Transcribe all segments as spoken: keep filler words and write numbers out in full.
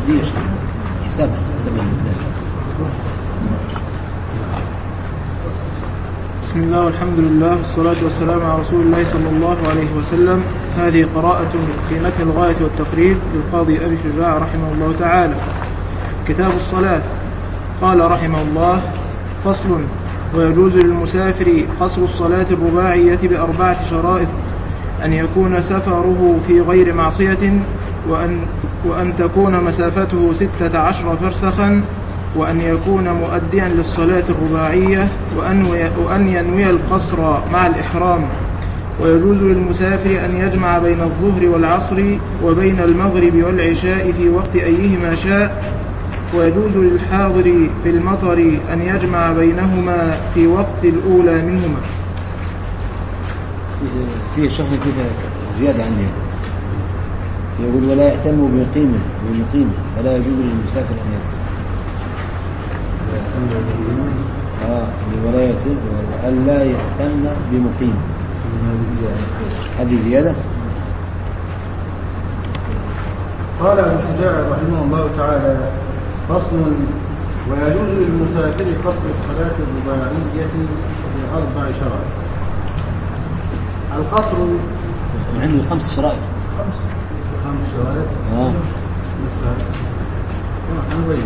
دي حسابها حسابها ازاي؟ بسم الله والحمد لله والصلاة والسلام على رسول الله صلى الله عليه وسلم. هذه قراءة في متن الغاية والتقريب للقاضي أبي شجاع رحمه الله تعالى. كتاب الصلاة. قال رحمه الله: فصل. ويجوز للمسافر قصر الصلاة الرباعية بأربعة شرائط: أن يكون سفره في غير معصية، وأن, وأن تكون مسافته ستة عشر فرسخا، وأن يكون مؤديا للصلاة الرباعية، وأن ينوي القصر مع الإحرام. ويجوز للمسافر أن يجمع بين الظهر والعصر وبين المغرب والعشاء في وقت أيهما شاء. ويجوز للحاضر في المطر أن يجمع بينهما في وقت الأولى منهما. فيه شرح كده زيادة عندي، يقول: ولا يأتم بمقيم بمقيم فلا يجوز للمسافر أن يأتم آه ولا يأتم وأن لا يأتم بمقيم. هذه زيادة. قال ابن شجاع رحمه الله تعالى: فصل. ويجوز للمسافر قصر الصلاة الرباعية بأربع شرائط. القصر عنده خمس شرائط. خمس خمس شرائط. اه مثل هذا.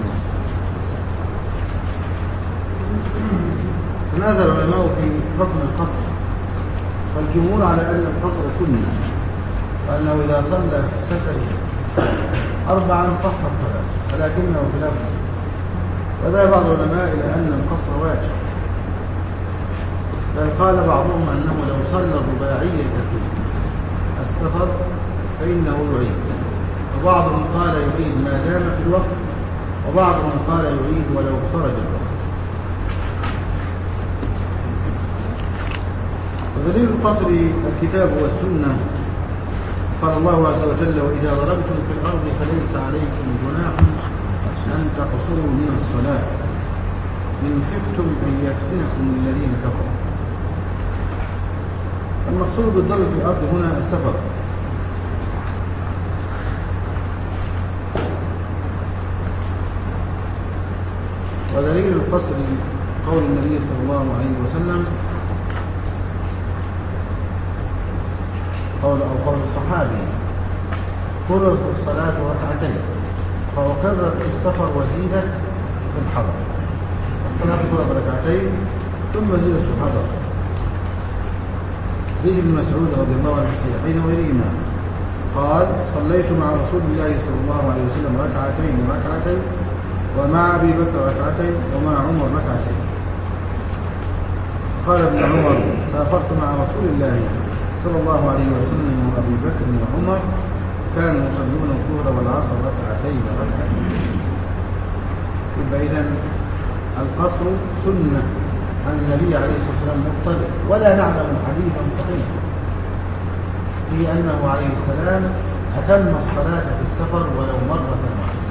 تنازل العلماء في حكم القصر، فالجمهور على أن القصر سنة، وأنه إذا صلى في السفر أربعا صح الصلاة، ولكنه خلاف. وذهب بعض العلماء إلى أن القصر واجب، بل قال بعضهم أنه لو صلى الرباعية في السفر فإنه يعيد، وبعضهم قال يعيد ما دام في الوقت، وبعضهم قال يعيد ولو خرج الوقت. ودليل القصر الكتاب والسنة. قال الله عز وجل: وإذا ضربتم في الأرض فليس عليكم جناح أن تقصروا من الصلاة إن خفتم أن يفتنكم الذين كفروا. المقصود بالضرب في الأرض هنا السفر. ودليل القصر قول النبي صلى الله عليه وسلم، قول أو قول الصحابي: فرضت الصلاة ركعتين فأقرت في السفر وزيدت في الحضر. الصلاة فرضت ركعتين ثم زيدت في الحضر. حديث ابن مسعود رضي الله عنه في الصحيحين وغيرهما قال: صليت مع رسول الله صلى الله عليه وسلم ركعتين ركعتين، ومع أبي بكر ركعتين، ومع عمر ركعتين. قال ابن عمر: سافرت مع رسول الله صلى الله عليه وسلم وأبي بكر وعمر كانوا يصلون الظهر والعصر ركعتين ركعتين. يبقى إذن القصر سنة عن النبي عليه الصلاة والسلام مضطرد، ولا نعلم حديثا صحيحا في أنه عليه السلام أتم الصلاة في السفر ولو مرة واحدة.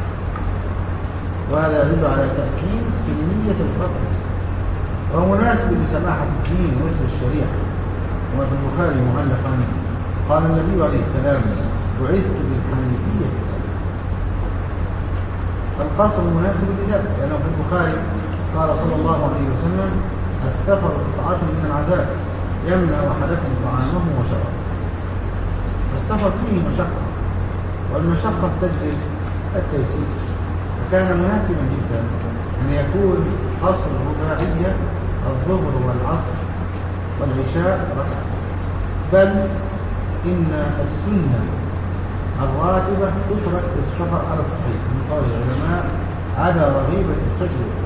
وهذا يدل على تأكيد سنية القصر، وهو مناسب لسماحة الدين ورث الشريعة. وفي البخاري معلقا قال النبي عليه السلام: بعثت بالحنيفية السلام. فالقصر مناسب لذلك، لأنه في البخاري قال صلى الله عليه وسلم: السفر قطعة من العذاب يمنع أحدكم طعامه وشرابه. السفر فيه مشقة، والمشقة تجلب التيسير، فكان مناسبا جدا أن يكون قصر رباعية الظهر والعصر والعشاء ركعة. بل إن السنة الراتبة تترك في السفر على الصحيح من قول العلماء على رغيبة التجربة،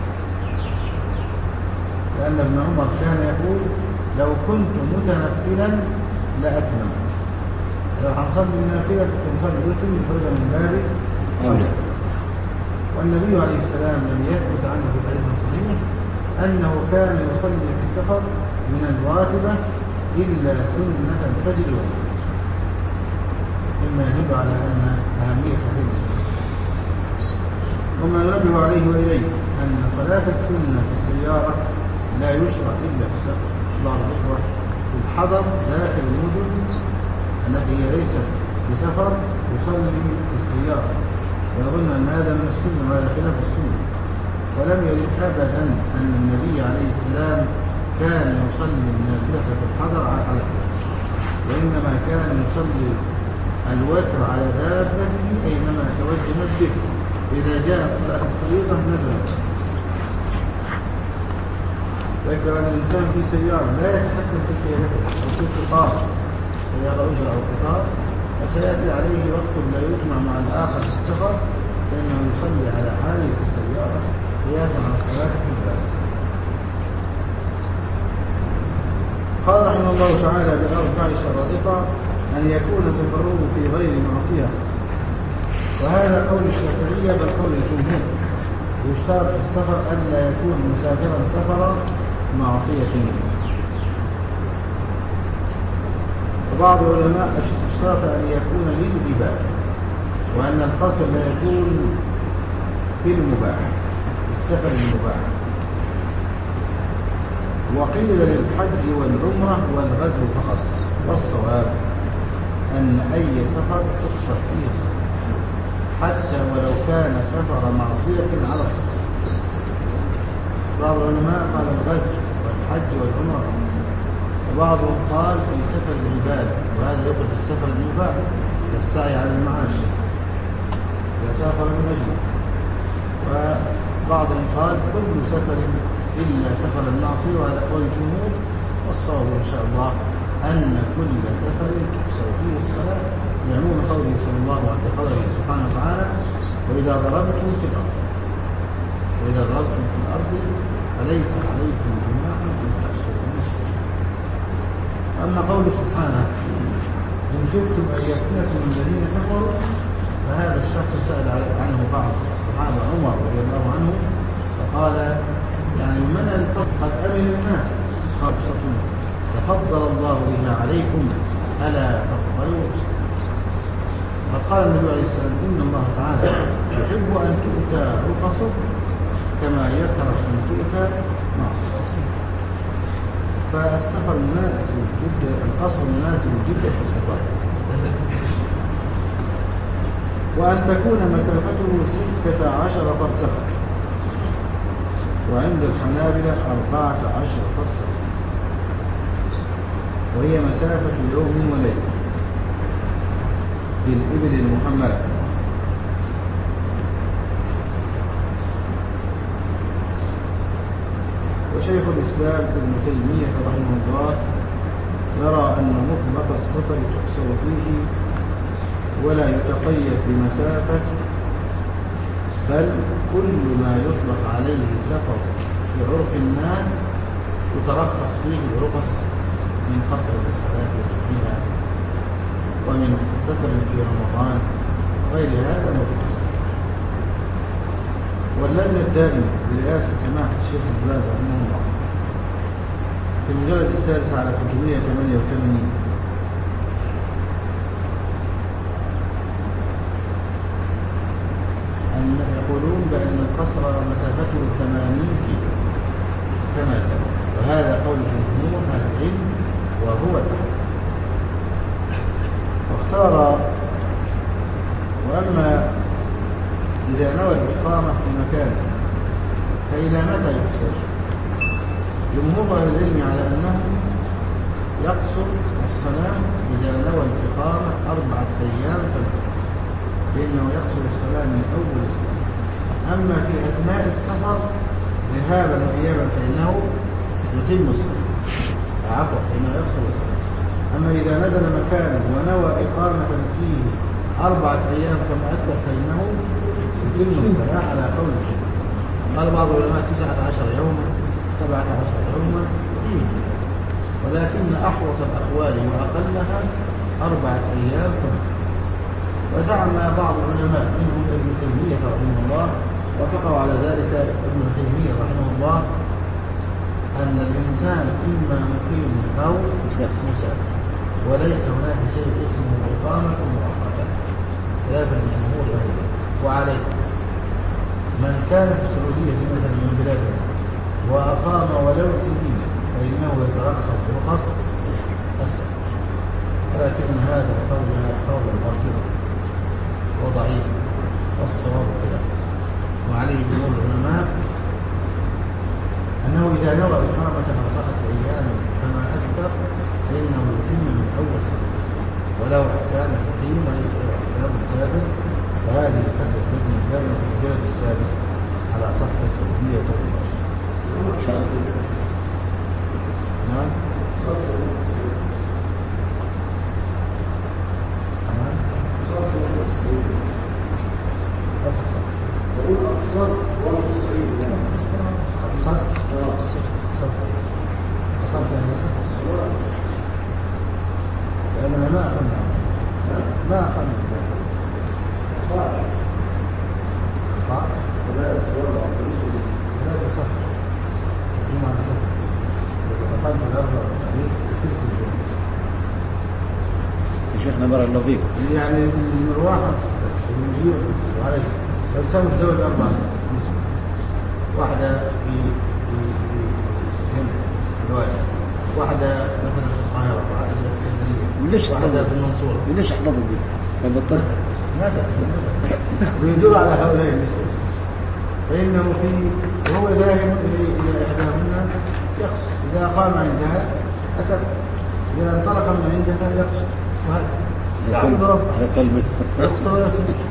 لأن ابن عمر كان يقول: لو كنت متنفلا لأتمم. لو حصل النافلة كنت مصلي وتر فهذا من باب أولى. والنبي عليه السلام لم يثبت عنه في الحديث الصحيح أنه كان يصلي في السفر من الراتبة إلا سنة الفجر والعصر، مما يدل على أن أهمية هذه السنة. وما ينبه عليه وإليه أن صلاة السنة في السيارة لا يشرع إلا في السفر. بعض الإخوة في الحضر داخل المدن التي هي ليست بسفر يصلي في السيارة، ويظن أن هذا من السنة وهذا خلاف السنة. ولم يرد أبدا أن النبي عليه السلام كان يصلي النافلة في الحضر على حلقه، وإنما كان يصلي الوتر على دابته أينما توجهت به. إذا جاء الصلاة الفريضة نزلت. ذكر أن الإنسان في سيارة لا يتحكم في سيارته وفي قطار سيارة أجرة أو قطار، وسيأتي عليه وقت لا يجمع مع الآخر في السفر، فإنه يصلي على حاله في السيارة قياسا على الصلاة في البلد. قال رحمه الله تعالى بأربع شرائط: أن يكون سفره في غير معصية، وهذا قول الشافعية بل قول الجمهور. يشترط في السفر ألا يكون مسافرا سفر معصية. وبعض العلماء اشترط أن يكون للإباحة، وأن القصر لا يكون في المباح، في السفر المباح. وقيل للحج والعمرة والغزو فقط، والصواب أن أي سفر تقصر فيه السفر حتى ولو كان سفر معصية على السفر. بعض العلماء قال الغزو والحج والعمرة، وبعضهم قال في سفر العبادة، وهذا يدخل في السفر المباح كالسعي على المعاش إذا سافر من أجله. وبعضهم قال كل سفر إلا سفر المعصية، وهذا قول الجمهور. والصواب إن شاء الله أن كل سفر تقصر فيه الصلاة يعمون قوله صلى الله عليه قوله سبحانه وتعالى: وإذا ضربتم في الأرض وإذا ضربتم في الأرض فليس عليكم جناح أن تقصروا من الصلاة. أما قوله سبحانه: إن خفتم أن يفتنكم الذين كفروا، فهذا الشخص سأل عنه بعض الصحابة عمر رضي الله عنه فقال: يعني من الفضل قد أمن الناس خمسة تفضل الله بها عليكم ألا تقبلوا. فقال النبي عليه السلام: إن الله تعالى يحب أن تؤتى رخصه كما يكره أن تؤتى معصيته. فالسفر مناسب جدا، القصر مناسب جدا في السفر. وأن تكون مسافته ستة عشر فرسخا، وعند الحنابلة أربعة عشر فرسخا، وهي مسافة يوم وليلة بالإبل المحملة. وشيخ الإسلام ابن تيمية رحمه الله يرى أن مطلق السفر تقصر فيه ولا يتقيد بمسافة، بل كل ما يطلق عليه سفر في عرف الناس يترخص فيه برخص من قصر الصلاة وجهها، ومن سفر في رمضان غير هذا متقصر. واللجنة الدائمة برئاسة سماحة الشيخ ابن باز رحمه الله في المجلد السادس على ثلاثمائة وثمانية وثمانين أن يقولون بأن القصر مسافته ثمانين كيلو كما سبق، وهذا قول جمهور أهل العلم وهو الأحد. واختار وأما إذا نوى الإقامة في مكان فإلى متى يقصر؟ جمهور أهل العلم على أنه يقصر الصلاة إذا نوى الإقامة أربعة أيام فالفجر، فإنه يقصر الصلاة من أول الصلاة. أما في أثناء السفر ذهابا وإيابا فإنه يتم الصلاة، عفوا فإنه يقصر الصلاة. أما إذا نزل مكانا ونوى إقامة فيه أربعة أيام كما أكبر فإنه يتم الصلاة على قول الجمهور. قال بعض العلماء تسعة عشر يوما سبعة عشر يوما فيه، ولكن أحوط الأقوال وأقلها أربعة أيام فقط. وزعم بعض العلماء منهم ابن تيمية رحمه الله وافقوا على ذلك ابن تيمية رحمه الله أن الإنسان إما مقيم أو مسافر، وليس هناك شيء اسمه إقامة مؤقتة خلافا للجمهور أهله. وعليه من كان في السعودية مثلا من بلادنا وأقام ولو سنين فإنه يترخص برخص السفر، ولكن هذا قول قول مرجوح وضعيف، والصواب الصدر ولا في الصعيد؟ الصدر الصدر الصدر لأننا ما أخذنا ما أخذنا صح صح لا صح الجمعة صح أخذنا الأربع يا شيخنا بارك الله فيك. يعني المروحة المجيء وعليه لو تسوي تزوج أربعة واحدة في في في هنا الواجهة، واحدة مثلا في القاهرة، واحدة في الإسكندرية، واحدة في المنصورة. ليش احتفظ دي؟ فبطلت ماذا؟ بيدور على هؤلاء النسوة فإنه في وهو ذاهب إلى إحداهن يقصد، إذا قام عندها أتى، إذا انطلق من عندها يقصد، وهذا يعبد ربه على قلبه يقصد.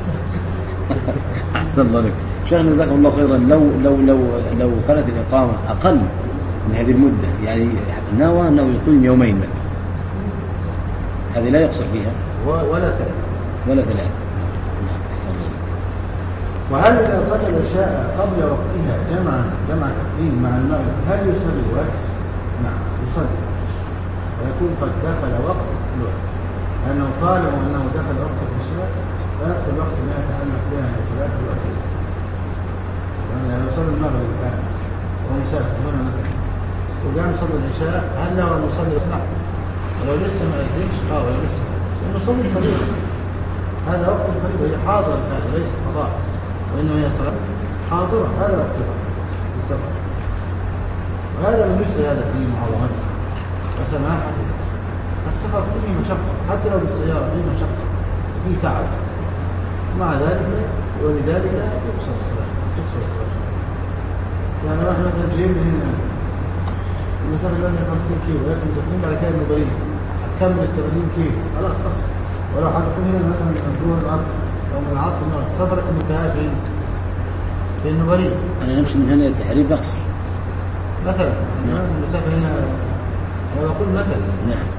أحسن الله لك شيخنا جزاكم الله خيرا. لو لو لو لو كانت الإقامة أقل من هذه المدة، يعني نوى أنه يقيم يومين مثلا، هذه لا يقصر فيها ولا ثلاث ولا ثلاث. أحسن الله لك. وهل إذا صلى العشاء قبل وقتها جمعا جمع تقديم مع المغرب هل يصلي الوقت؟ نعم يصلي، ويكون قد دخل وقت الوقت، لأنه طالما أنه دخل وقت العشاء فيأخذ الوقت ما يتعلق بها من صلاة الوقت. يعني لو صلى المغرب الآن وهو مسافر هنا مثلا وقام صلى العشاء هل له أن يصلي؟ نعم. ولو لسه ما أدريش قال ولو لسه لأنه صلي الفريضة، هذا وقت الفريضة، هي حاضرة هذا ليس قضاء، وإنه هي صلاة حاضرة، هذا وقتها في السفر. وهذا من مثل هذا في معظمته وسماحته. السفر فيه مشقة، حتى لو بالسيارة فيه مشقة، فيه تعب، مع ذلك ولذلك يقصر الصلاة يقصر الصلاة. يعني واحد مثلا جاي من هنا المسافة الآن خمسين كيلو ولكن مسافرين على كام بريد هتكمل ثمانين كيلو خلاص خلاص. ولو حضرتك هنا مثلا من الظهر العصر أو من العصر المغرب سفرك منتهى فين؟ في النبريد. أنا نمشي من هنا للتحرير بقصر مثلا المسافة هنا ولا أقول مثلا. نعم.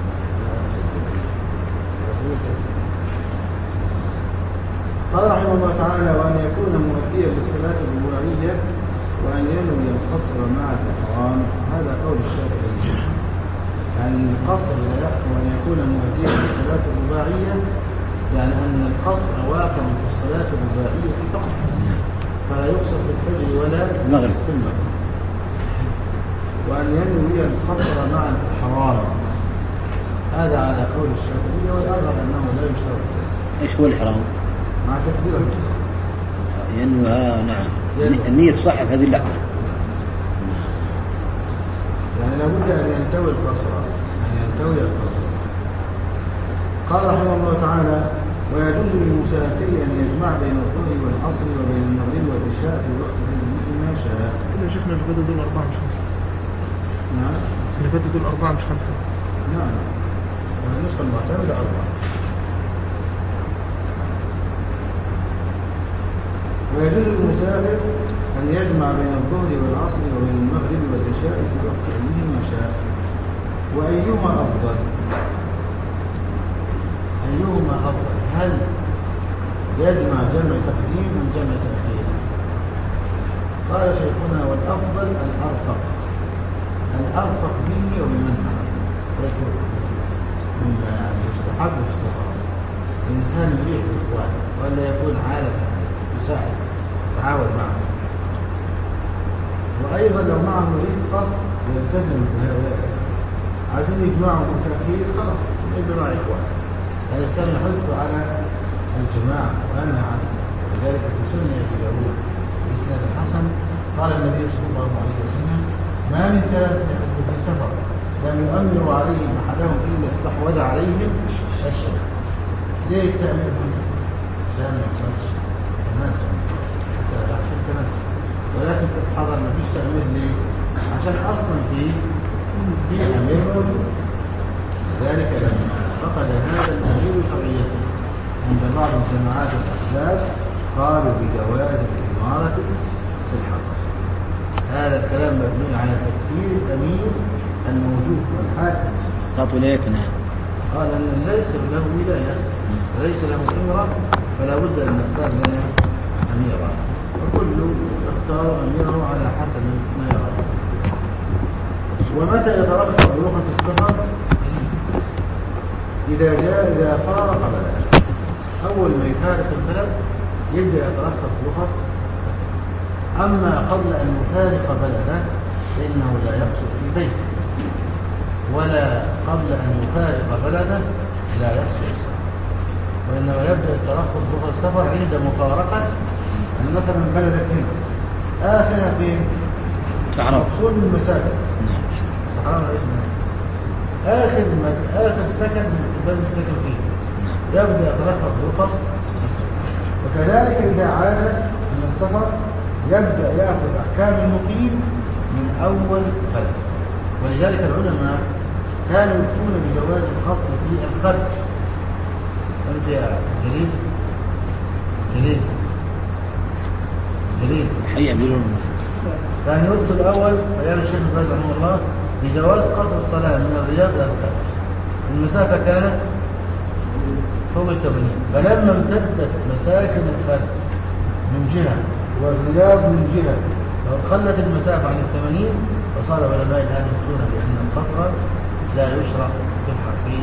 قال رحمه الله تعالى: وأن يكون مؤديا للصلاة الرباعية وأن ينوي القصر مع الإحرام. هذا قول الشافعي، يعني القصر لا يحكم أن يكون مؤديا للصلاة الرباعية، يعني أن القصر واقع في الصلاة الرباعية فقط، فلا يقصر في الفجر ولا في المغرب. وأن ينوي القصر مع الإحرام، هذا على قول الشافعي، والأظهر أنه لا يشترط. إيش هو الإحرام؟ مع تكبير ينوي. آه نعم. النية تصح في هذه اللحظة. يعني لابد أن ينتوي القصر، أن ينتوي القصر. قال رحمه الله تعالى: ويجوز للمسافر أن يجمع بين الظهر والعصر وبين المغرب والعشاء في وقت ما شاء. كل شيخنا اللي فاتوا دول أربعة مش خمسة. نعم. اللي فاتوا دول أربعة مش خمسة. نعم. والنسخة المعتمدة أربعة. ويجوز للمسافر أن يجمع بين الظهر والعصر وبين المغرب والعشاء في وقت أيهما شاء. وأيهما أفضل؟ أيهما أفضل؟ هل يجمع جمع تقديم أم جمع تأخير؟ قال شيخنا: والأفضل الأرفق، الأرفق به وبمن معه، من يعني يستحب في السفر الإنسان يريح بإخوانه ولا يكون عالة يساعد يتعاون معه. وأيضا لو معه رفقة يلتزم بهؤلاء، عايزين يجمعوا بالتأخير خلاص يجمع إخوان، هذا كان يحث على الجماع وأنهى عنه. ولذلك في سنة أبي داود بإسناد الحسن قال النبي صلى الله عليه وسلم: ما من ثلاثة يحدث في سفر لم يؤمر عليهم أحدهم إلا استحوذ عليهم الشر. ليه التأمير هنا؟ عشان ما يحصلش تنازل، حتى لا يحصل تنازل. ولكن في الحضر ما فيش تأمير ليه؟ عشان أصلا في في أمير موجود. لذلك لما فقد هذا الأمير شرعيته عند بعض الجماعات الأحزاب قالوا بجواز الإمارة في الحضر. هذا الكلام مبني على تفسير الأمير الموجود والحاكم اسقاط ولايتنا. قال أن ليس له ولاية وليس له إمرة، فلا بد أن نختار لنا أميرا. وكل يختار أميره على حسب ما يرى. ومتى يترخص رخص السفر؟ إذا جاء إذا فارق بلده، أول ما يفارق البلد يبدأ يترخص رخص السفر. أما قبل أن يفارق بلده فإنه لا يقصد في بيته، ولا قبل أن يفارق بلده لا يقصد السفر، وإنما يبدأ الترخص رخص السفر عند مفارقة. يعني مثلا بلدك هنا آخر فين؟ صحراء، مقصود من المساجد الصحراء ما اسمه آخر آخر سكن من البلد السكن فيه يبدأ يترخص رخص. وكذلك إذا عاد من السفر يبدأ يأخذ أحكام المقيم من أول بلد. ولذلك العلماء كانوا يفتون بجواز القصر في الخرج. أنت يا جليل جليل جليل حي أميرون كان يفتوا الأول أيام الشيخ باز رحمه الله بجواز قصر الصلاة من الرياض إلى الخارج. المسافة كانت فوق الثمانين، فلما امتدت مساكن الخارج من جهة والرياض من جهة وقلت المسافة عن الثمانين، فصار علماء الآن يفتون بأن القصر لا يشرع في الحقيقة.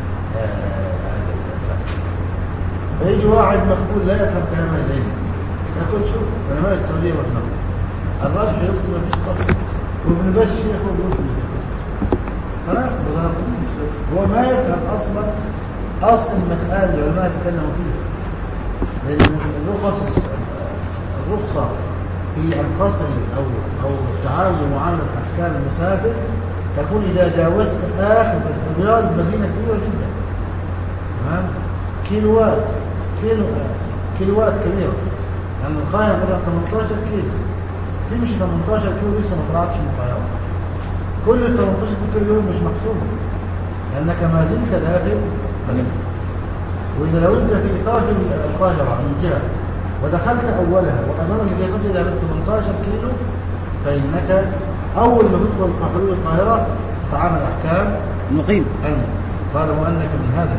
فيجي واحد مقبول لا يفهم كلام الليل يقول شوف علماء السعودية واحنا الراجح يفتي ما فيش قصر، وابن باز شيخ وابن في قصر. خلاص هو ما يفهم اصلا اصل المسألة اللي العلماء تكلموا فيها. لأن الرخص الرخصة في القصر او او التعامل معاملة احكام المسافر تكون اذا جاوزت اخر الرياض مدينة كبيرة جدا، تمام؟ كيلوات كيلو كيلوات كبيرة. يعني القاهرة مثلا ثمانية عشر كيلو، تمشي ثمانية عشر كيلو لسه ما طلعتش من القاهرة. كل ال ثمانية عشر كيلو يوم مش محسوبة لأنك ما زلت داخل مدينة. وإذا لو أنت في إطار القاهرة من جهة ودخلت أولها وأمامك كي تصل إلى ثمانية عشر كيلو فإنك أول ما تدخل حدود القاهرة تتعامل أحكام المقيم طالما أنك من هذا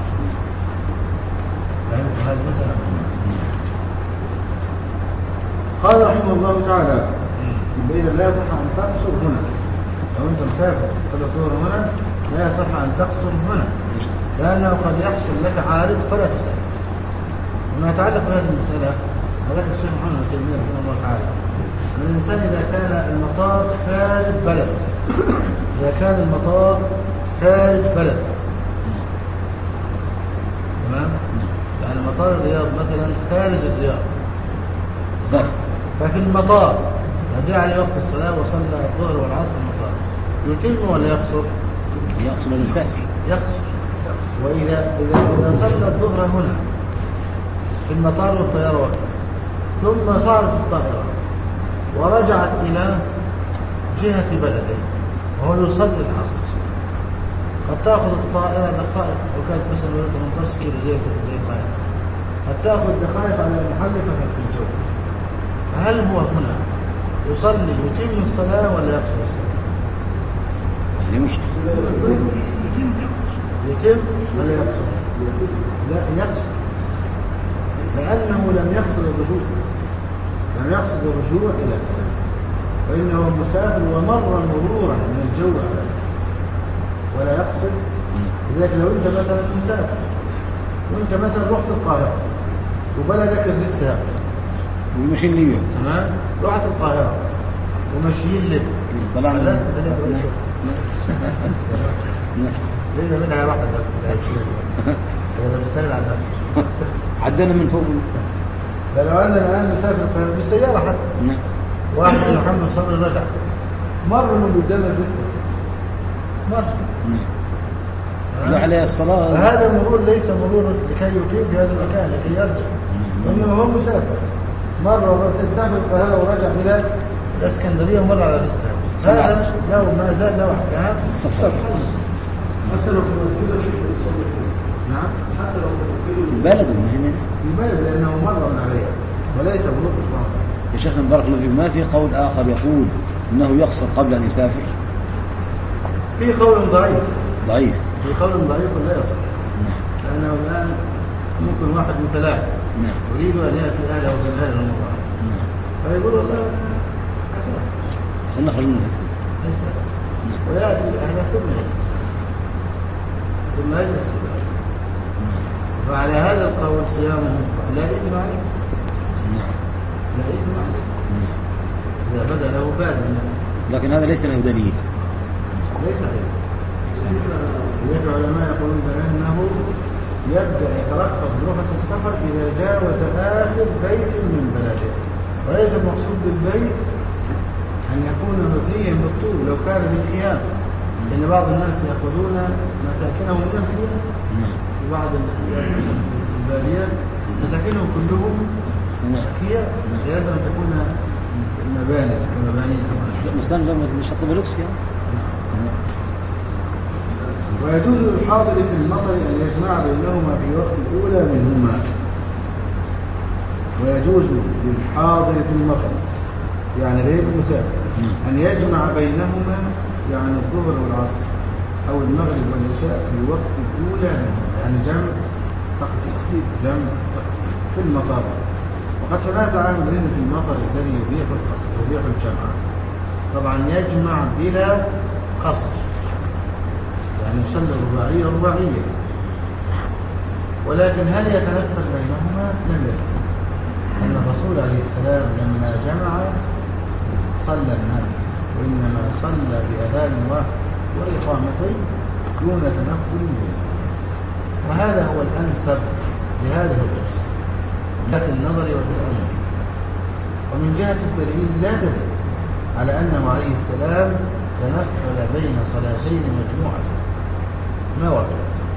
فهمت هذه المسألة. قال رحمه الله تعالى إذا لا يصح أن تقصر هنا. لو أنت مسافر صلى الظهر هنا لا يصح أن تقصر هنا، لأنه قد يحصل لك عارض فلا تسأل. وما يتعلق بهذه المسألة ذكر الشيخ محمد بن تيمية رحمه الله تعالى أن الإنسان إذا كان المطار خارج بلد إذا كان المطار خارج بلد تمام؟ يعني مطار الرياض مثلا خارج الرياض صح. ففي المطار جاء على وقت الصلاة وصلى الظهر والعصر في المطار يتم ولا يقصر؟ يقصر المسافر يقصر. وإذا إذا إذا صلى الظهر هنا في المطار والطيارة وقت ثم صارت الطائرة ورجعت إلى جهة بلده وهو يصلي العصر قد تأخذ الطائرة دقائق لو كانت مثلا ثمانية عشر كيلو زي زي القاهرة قد تأخذ دقائق على محلفة في الجو. هل هو هنا يصلي يتم الصلاة ولا يقصر الصلاة؟ هذه مشكلة. يتم ولا يقصر؟ لا يقصر، لأنه لم يقصد الرجوع لم يقصد الرجوع إلى الكلام، فإنه مسافر ومر مرورا من الجو على ولا يقصد. لذلك لو أنت مثلا مسافر وأنت مثلا رحت القاهرة وبلدك الاستهاب ومشين ليبيا تمام، رحت القاهرة ومشيين ليبيا طلعنا الناس كده ليه منها واحد ولا بتستغل على نفسك عدنا من فوق. لو أننا الآن نسافر بالسيارة حتى نعم. واحد من محمد صبري رجع مر من قدام البستة مر نعم. عليه الصلاة. هذا مرور ليس مرور لكي يقيم في هذا المكان لكي يرجع، وإنما هو مسافر مر تسافر القاهرة ورجع إلى الإسكندرية ومر على الاستهاب. هذا لو ما زال له أحكام السفر حتى لو في المسجد نعم حتى لو في البلد المهم البلد لأنه مر من عليها وليس مرور القاهرة. يا شيخنا بارك الله فيك، ما في قول آخر يقول إنه يقصر قبل أن يسافر؟ في قول ضعيف ضعيف في قول ضعيف لا يصح. نعم. لأنه الآن ممكن واحد متلاعب نعم. يريد أن يأتي أهله في هذا الموضوع نعم. فيقول والله حسن عشان نخرج من المسجد ويأتي الأهل ثم يجلس ثم يجلس فعلى هذا القول صيامه لا إثم عليه لا إثم عليه إذا بدأ له بادئ لكن هذا ليس له دليل ليس عليه لذلك العلماء يقولون بأنه يبدأ يترخص برخص السفر إذا جاوز آخر بيت من بلده وليس المقصود بالبيت أن يكون مبنيا بالطول لو كان بالخيام لأن بعض الناس يأخذون مساكنهم من الخيام في بعض البادية مساكنهم كلهم خيام لازم أن تكون مباني تكون مباني مثلا لما شط بلوكس يعني. ويجوز للحاضر في المطر أن يجمع بينهما في وقت الأولى منهما ويجوز للحاضر في المطر يعني غير المسافر أن يجمع بينهما يعني الظهر والعصر أو المغرب والعشاء في وقت الأولى منهما يعني جمع تخفيف جمع تخفيف في المطر وقد تنازع أهل العلم في المطر الذي يبيح القصر يبيح الجمع طبعا يجمع بلا قصر يعني يصلي رباعية رباعية ولكن هل يتنفل بينهما؟ لم يتنفل أن الرسول عليه السلام لما جمع صلى الناس وإنما صلى بأذان واحد وإقامتين دون تنفل بينهما وهذا هو الأنسب لهذه القصة من جهة النظر والتأمل ومن جهة الدليل لا دليل على أنه عليه السلام تنفل بين صلاتين مجموعة ما ورد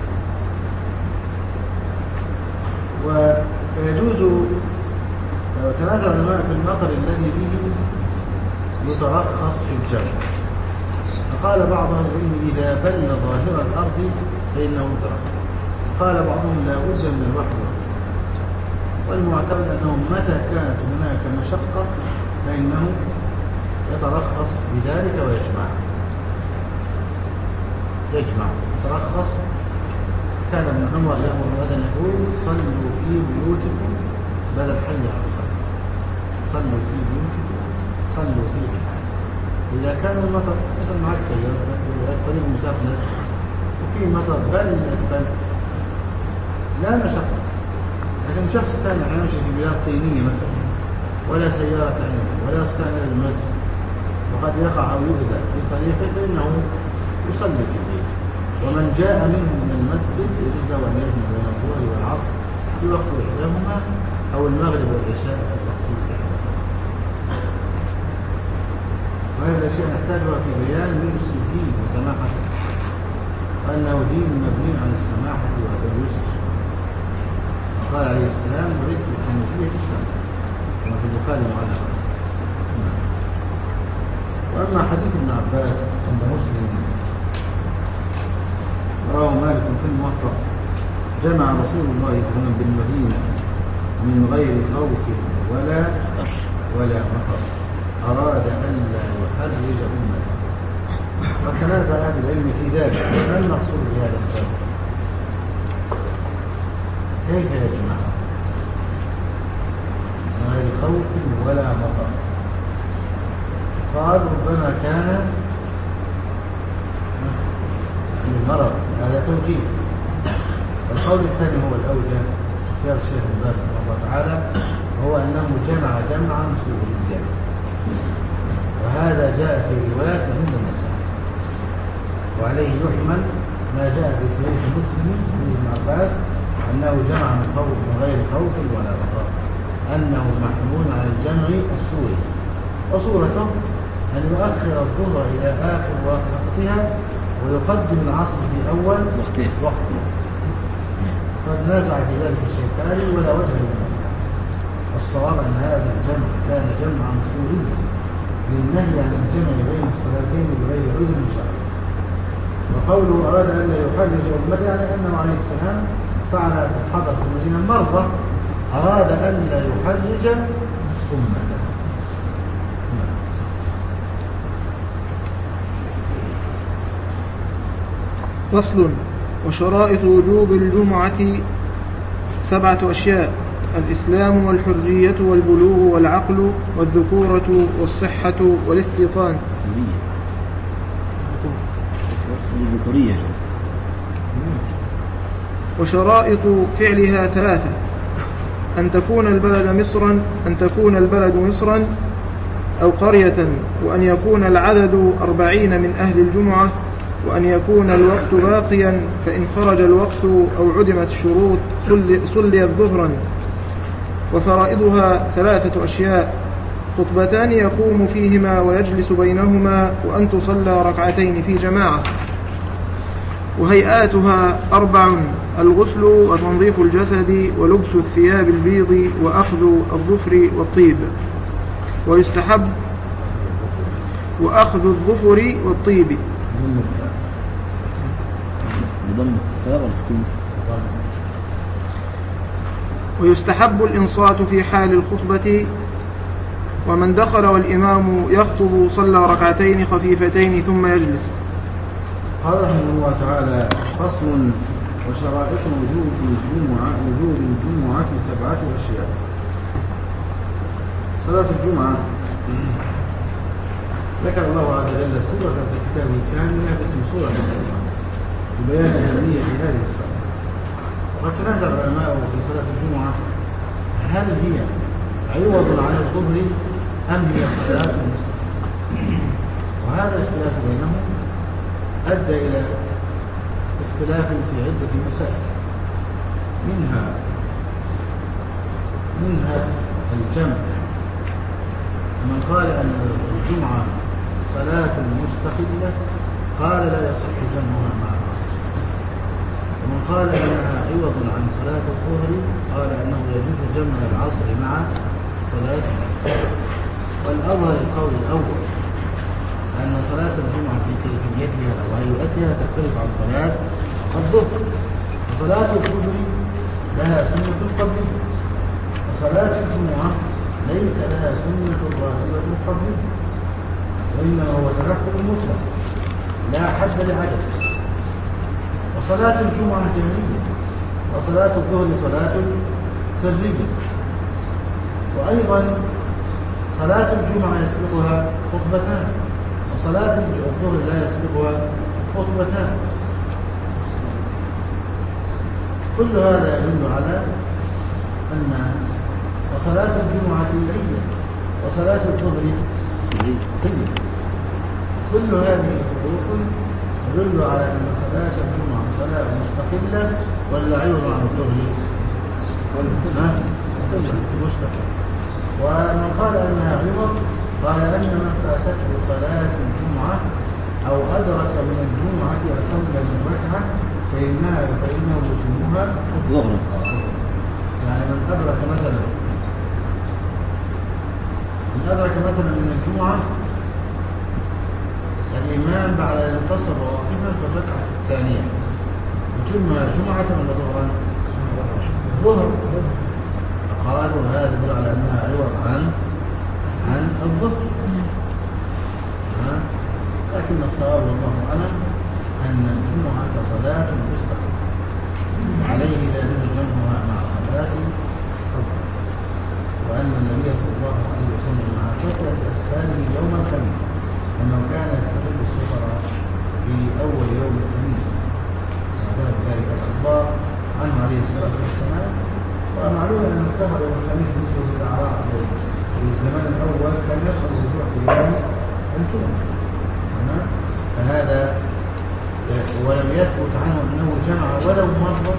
ويجوز تنازع العلماء في المطر الذي به يترخص في الجمع فقال بعض العلم إذا بل ظاهر الأرض فإنه يترخص قال بعضهم لا بد من الوحي والمعتمد أنه متى كانت هناك مشقة فإنه يترخص بذلك ويجمع يجمع يترخص كان ابن عمر يأمر هذا يقول صلوا في بيوتكم بدل حي على الصلاة صلوا في بيوتكم صلوا في بيوتكم إذا كان المطر مثل معك سيارة الطريق مسافر وفي مطر بل أسفل لا مشقة لكن شخص ثاني يمشي في بلاد طينية مثلا ولا سيارة عنده ولا يستطيع إلى المسجد وقد يقع أو يؤذى في طريقه فإنه يصلي في البيت ومن جاء منه من المسجد يجوز له أن يجمع بين الظهر والعصر في وقت إحداهما أو المغرب والعشاء في وقت إحداهما وهذا الشيء نحتاجها في بيان يسر الدين وسماحته وأنه دين مبني على السماحة واليسر قال عليه السلام ولدت الحنيفية السماء كما في البخاري معلقا وأما حديث ابن عباس عند مسلم رواه مالك في الموطأ جمع رسول الله صلى الله عليه وسلم بالمدينة من غير خوف ولا ولا مطر أراد ألا يحرج أمته وتنازع أهل العلم في ذلك ما المقصود بهذا الكلام كيف يجمع من غير خوف ولا مطر قال ربما كان المرض هذا توجيه والقول الثاني هو الأوجه اختيار الشيخ ابن باز رحمه الله تعالى هو أنه جمع جمعا سوريا وهذا جاء في روايات عند النساء وعليه يحمل ما جاء في صحيح مسلم من ابن عباس أنه جمع من خوف من غير خوف ولا مطر أنه محمول على الجمع السوري وصورته أن يؤخر الظهر إلى آخر وقتها ويقدم العصر في أول وقته قد نازع في ذلك الشيطاني ولا وجه للنازع والصواب أن هذا الجمع كان جمعا سوريا للنهي عن الجمع بين الصلاتين بغير عذر شرعي وقوله أراد أن لا يحرج أمته يعني أنه عليه السلام فعل حضر المدينة مرة أراد أن لا يحرج أمته. فصل. وشرائط وجوب الجمعة سبعة أشياء. الإسلام والحرية والبلوغ والعقل والذكورة والصحة والاستيطان. الذكورية. وشرائط فعلها ثلاثة: أن تكون البلد مصرا أن تكون البلد مصرا أو قرية، وأن يكون العدد أربعين من أهل الجمعة، وأن يكون الوقت باقيا، فإن خرج الوقت أو عدمت الشروط صليت ظهرا. وفرائضها ثلاثة أشياء: خطبتان يقوم فيهما ويجلس بينهما، وأن تصلى ركعتين في جماعة. وهيئاتها أربع: الغسل وتنظيف الجسد ولبس الثياب البيض وأخذ الظفر والطيب. ويستحب وأخذ الظفر والطيب. ويستحب الإنصات في حال الخطبة، ومن دخل والإمام يخطب صلى ركعتين خفيفتين ثم يجلس. قال رحمه الله تعالى: فصل. وشرائط وجوب الجمعة وجوب الجمعة سبعة أشياء. صلاة الجمعة ذكر الله عز وجل سورة في كتابه كاملة باسم سورة الجمعة ببيان أهمية هذه الصلاة. وقد تنازع العلماء في صلاة الجمعة هل هي عوض عن الظهر أم هي صلاة مستقلة، وهذا الاختلاف بينهم أدى إلى اختلاف في عدة مسائل، منها منها الجمع. من قال أن الجمعة صلاة مستقلة قال لا يصح جمعها مع العصر، ومن قال أنها عوض عن صلاة الظهر قال أنه يجوز جمع العصر مع صلاة الظهر. والأظهر القول الأول أن صلاة الجمعة في كيفيتها وهيئتها تختلف عن صلاة الظهر. وصلاة الظهر لها سنة قبلية، وصلاة الجمعة ليس لها سنة راتبة قبلية، وإنما هو تنفل مطلق لا حد لعدد. وصلاة الجمعة جمعية، وصلاة الظهر صلاة سرية. وأيضا صلاة الجمعة يسبقها خطبتان، وصلاة الظهر لا يسبقها خطبتان. كل هذا يدل على أن وصلاة الجمعة عيدة وصلاة الظهر سرية. كل هذه الفروق تدل على أن صلاة الجمعة صلاة مستقلة ولا عوض عن الظهر مستقلة. ومن قال أنها عوض قال أن من فاتته صلاة الجمعة أو أدرك من الجمعة أقل من ركعة فإنها فإنه يتمها ظهرا. يعني من أدرك مثلا من أدرك مثلا من الجمعة الإمام بعد أن انتصب واقفا في الركعة الثانية يتمها جمعة ولا ظهرا؟ ظهر. قالوا هذا يدل على أنها عوض عن عن الظهر. لكن الصواب والله أعلم أن الجمعة صلاة مستقلة عليه لا يجوز جمعها مع صلاة الظهر، وأن النبي صلى الله عليه وسلم مع كثرة أسفاره يوم الخميس أنه كان يستقل السفر في أول يوم الخميس، وذلك ذلك الأخبار عنه عليه الصلاة والسلام. ومعلوم أن السفر يوم الخميس مثل في الأعراف في الزمان الأول كان يصل الرجوع في يوم الجمعة، فهذا ولم يثبت عنه أنه جمع ولو مرة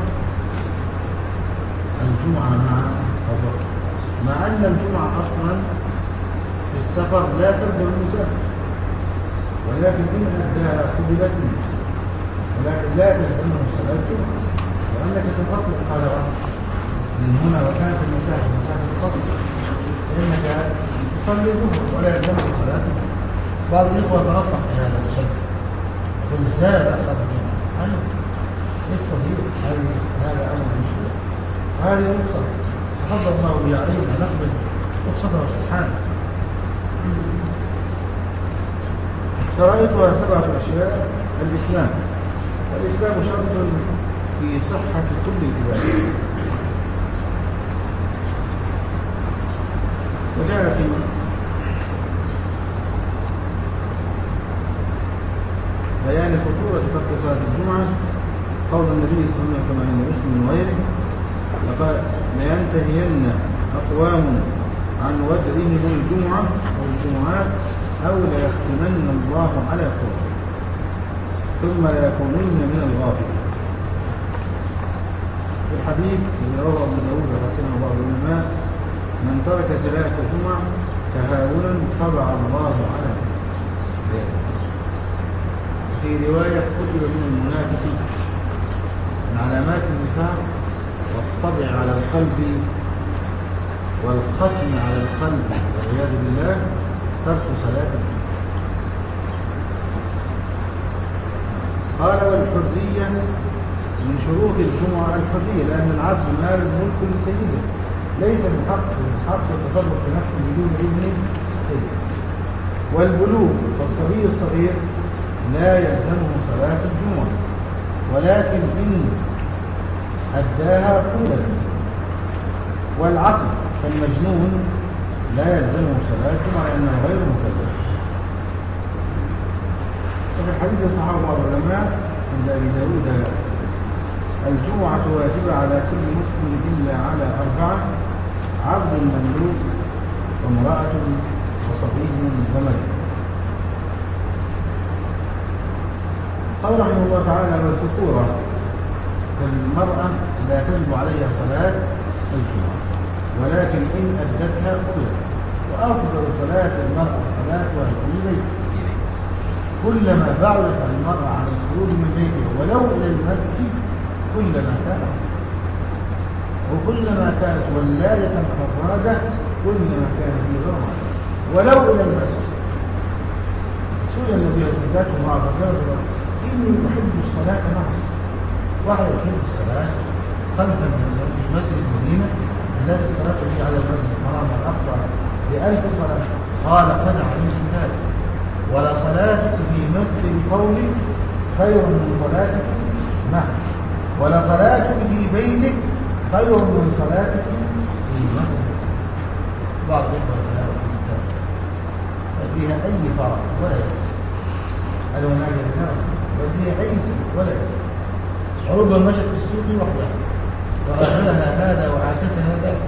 الجمعة مع الظهر، مع أن الجمعة أصلا في السفر لا تبدأ المسافر، ولكن إن أداها قبلت منه، ولكن لا تلزمه صلاة الجمعة، وأنك تنقطع القاهرة من هنا وكانت المسافة مسافة قصر فإنك تصلي الظهر ولا يلزمك صلاة الجمعة. بعض الإخوة تنطق في هذا الشك يقول ازاي لا صلاة الجمعة؟ أيوه ليس طبيعي، هذا أمر مشروع، هذه رخصة تفضل الله بها علينا نقبل رخصته سبحانه. شرائطها سبعة أشياء. الإسلام، الإسلام شرط في صحة كل عبادة، وجاء في بيان خطورة ترك صلاة الجمعة قول النبي صلى الله عليه وسلم كما عند مسلم وغيره لقد لينتهين أقوام عن ودعهم الجمعة أو الجمعات أو ليختمن الله على قلوبهم ثم ليكونن من الغافلين. في الحديث الذي رواه ابن داود وحسنه بعض العلماء من ترك تلاوة الجمعة تهاونا طبع الله على ذلك. في رواية كتب من المنافقين من علامات النفاق والطبع على القلب والختم على القلب والعياذ بالله ترك صلاة الجمعة. قال والحرية من شروط الجمعة الحرية لأن العبد مال ملك لسيده ليس من حق حق التصرف في نفسه بدون إذن سيده. والبلوغ والصبي الصغير لا يلزمه صلاة الجمعة ولكن إن أداها قولا. والعقل كالمجنون لا يلزمه صلاة الجمعة لأنه غير مكلف. وفي الحديث صحابة بعض العلماء عند أبي داود الجمعة واجبة على كل مسلم إلا على أربعة عبد مملوك وامرأة وصبي وملك. قال رحمه الله تعالى والذكورة المرأة لا تجب عليها صلاة الجمعة ولكن إن أدتها قبلت. وأفضل صلاة المرأة صلاتها في بيتها كلما بعدت المرأة عن الخروج من بيتها ولو إلى المسجد كلما كان أحسن وكلما كانت ولادة خرادة كلما كان في غرمة ولو إلى المسجد. سئل النبي صلى الله عليه وسلم وسلم إني أحب الصلاة معه. واحد يحب الصلاة خلف المنزل في مسجد المدينة الذي الصلاة فيه على المسجد الحرام والأقصى بألف صلاة. قال قد علمت ذلك ولا صلاتك في مسجد القوم خير من صلاتك معه ولا صلاتك في بيتك خير من صلاتك في مسجد. بعض الإخوة الآن في الإسلام فيها أي فرق ولا يسر ألو ناجي النار وفيها أي سوء ولا يسر. ربما مشت في السوق وحدها وغسلها هذا وعاكسها ذاك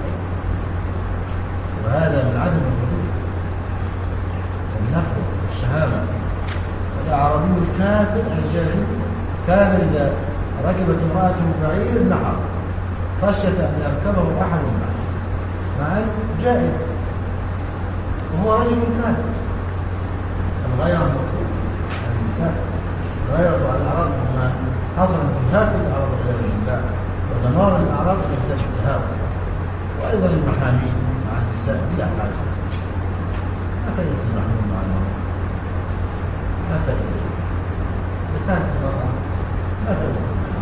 وهذا من عدم الوجود. النحو الشهامة. الأعرابي الكافر الجاهل كان إذا ركبت امرأته بعير نحر خشية أن يركبه أحد معه مع جائز وهو رجل كافر. الغير المطلوب النساء غيرت على الأعراض ما حصل انتهاك الأعراض غير الله ودمار الأعراض ليس انتهاك. وأيضا المحامين مع النساء بلا حاجة ما كان يتمحون مع المرأة ما كان إذا كانت المرأة ما كان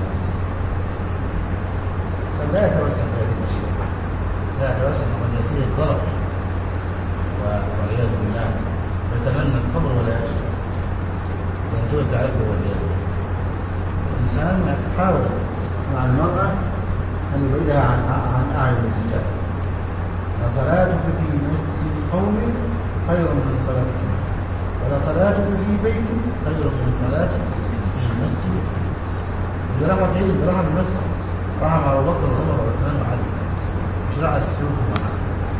فلا يتوسع هذه المشكلة لا يتوسع قد يأتيه الضرر والعياذ بالله يتمنى القبر ولا يشكر ينتهي تعبه والعياذ. الإنسان يحاول مع المرأة أن يبعدها عن عن أعين الرجال. صلاتك في مسجد قوم خير من صلاتك ولا صلاتك في بيتك خير من صلاتك في المسجد. إذا راح تعيد راح المسجد راح مع أبو بكر وعمر وعثمان وعلي مش راح السلوك معه.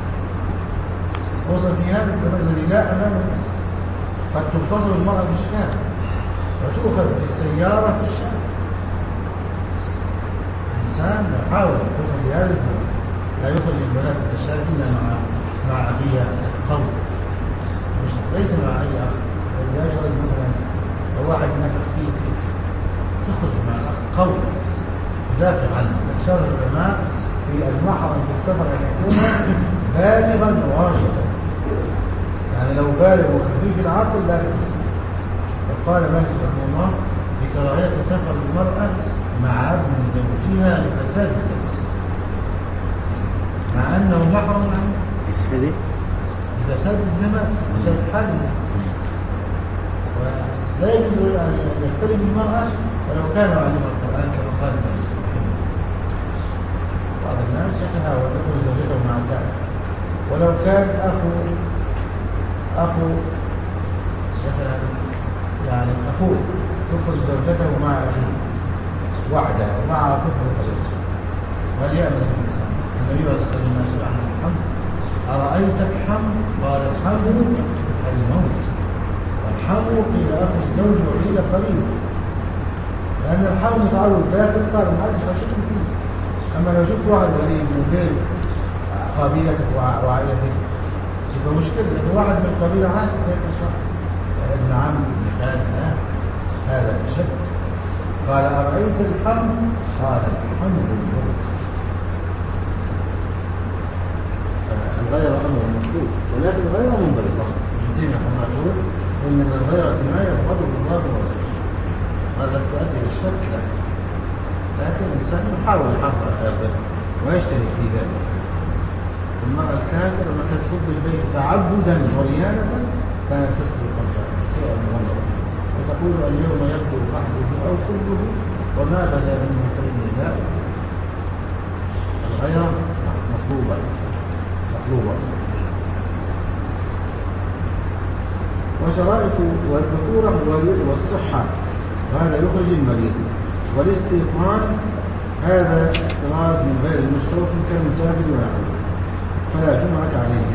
وصل في هذا الزمن الذي لا أمام الناس قد تنتظر المرأة في الشارع وتؤخذ بالسيارة في الشارع. الإنسان يحاول يخرج في هذا الزمن لا يخرج البنات في الشارع إلا مع مع أخيها قوي ليس مع أي أخ. لا يشعر مثلا لو واحد نفخ فيه تخرج مع قوي يدافع عنه. أكثر العلماء في المحرم في السفر أن يكون بالغا راشدا يعني لو بالغ وخفيف العقل لا يكون. وقال مالك رحمه الله بكراهية سفر المرأة مع ابن زوجها لفساد الزوج مع أنه محرم عنه لفساد ايه؟ لفساد الزمان وفساد حال. ولا يجوز أن يختلف المرأة ولو كان علم القرآن كما قال بعض الناس يتهاون يدخل زوجته مع سائر ولو كان أخو أخو مثلا يعني أخوه تخرج زوجته مع أخيه وحده ومع طفل صغير هل يأمن الإنسان؟ النبي صلى الله عليه وسلم عن الحمد أرأيت الحمد؟ قال الحمد الموت والحمد قيل أخو الزوج وقيل قريب لأن الحمد متعود داخل قال ما عادش هشوفه فيه أما لو شفت واحد غريب من غير قبيلتك وعائلتك يبقى مشكلة لكن واحد من القبيلة عادي كيف يصح ابن عم ابن خال لا هذا شك قال أرأيت الحمد؟ قال الحمد الموت الغير أمر مطلوب ولكن غير منضبط ابن كما يقول إن من الغيرة ما يغضب الله ورسوله هذا تؤدي للشك له لكن الإنسان يحاول يحافظ على خيره ويشترك في ذلك المرأة الكافرة لما تسب البيت تعبدا وريانة كانت تسبق الرجال سوء المغلظة وتقول اليوم يبدو بعضه أو كله وما بدا منه فإن لا الغيرة مطلوبة مطلوبة وشرائط والذكورة والصحة وهذا يخرج المريض والاستيطان هذا احتراز من غير المشترك كالمسافر ونحوه فلا جمعة عليه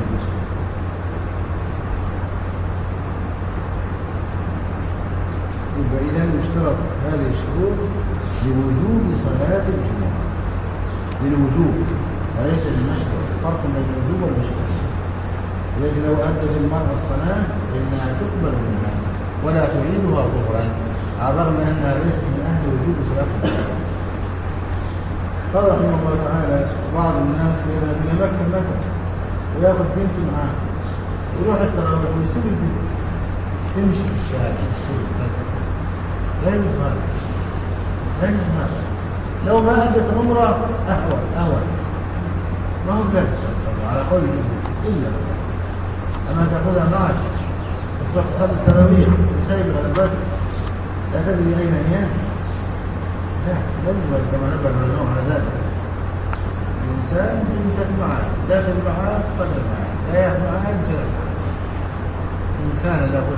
يبقى إذا يشترط هذه الشروط لوجوب صلاة الجمعة للوجوب وليس للمشروع فرق بين الوجوب والمشروع لكن لو أدت المرأة الصلاة فإنها تقبل منها ولا تعيدها ظهرا على الرغم أنها ليست من أهل وجوب صلاة الجمعة قال رحمه الله تعالى بعض الناس يذهب إلى مكة مثلا ويأخذ بنته معاه ويروح التراويح ويسيب البنت تمشي في الشارع في السوق بس لا يجوز هذا لا يجوز هذا لو ما أدت عمره أهون أهون ما هو بس على قول إلا أما تأخذها معك وتروح تصلي التراويح وتسيب غلبات لا تدري أين هي لا نبغى كما نبغى العلماء على ذلك الإنسان يمكن معه داخل معه قدر معه لا يأخذ معه انجل إن كان لابد